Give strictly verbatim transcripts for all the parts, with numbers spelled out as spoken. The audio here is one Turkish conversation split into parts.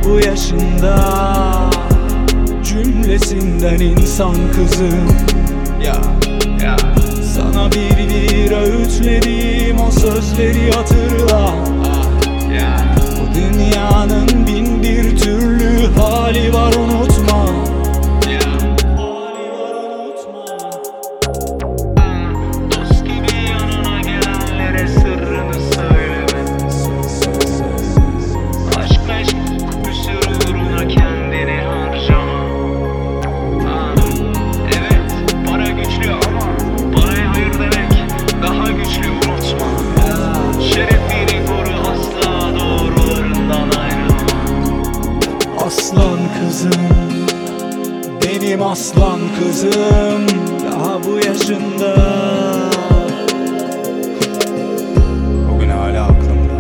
bu yaşında. Cümlesinden insan kızım. Ya, ya. Sana bir bir öğütledim, o sözleri hatırla. Ya. Bu dünyanın bin bir türlü hali var, unutma. Ya. Hali var, unutma. Dost gibi yanına gelenlere sırrını söyleme. Aşk meşk bir sürü uğruna kendini harcama. Ha, evet, para güçlü ama paraya hayır demek daha güçlü, unutma. Şerefini koru, asla doğrularından ayrılma. Aslan kızım, benim aslan kızım, daha bu yaşında. Bugün hala aklımda.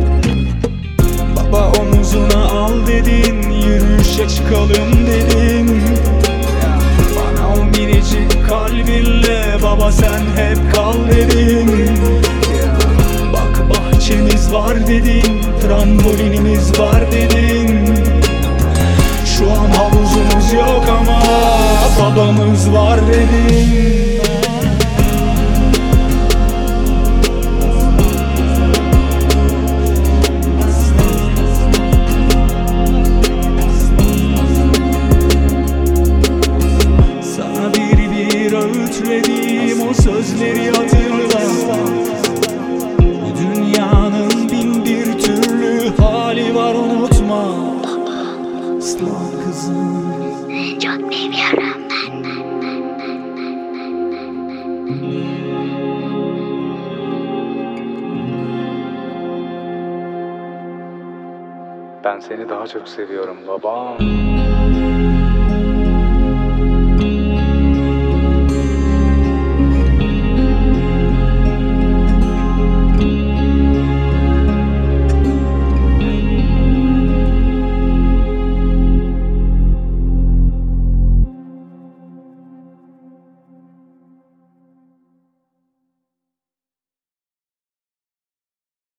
Baba omuzuna al dedin, yürüyüşe çıkalım dedin. Bana o minicik kalbinle baba sen hep kal dedin. Bak bahçemiz var dedin, trambolinimiz var dedin. Şu an havuzumuz yok ama babamız var dedin. Sana bir bir öğütledim, o sözleri hatırla. Bu dünyanın bin bir türlü hali var, unutma. Aslan kızım, Çok seviyorum ben. ben seni daha çok seviyorum babam.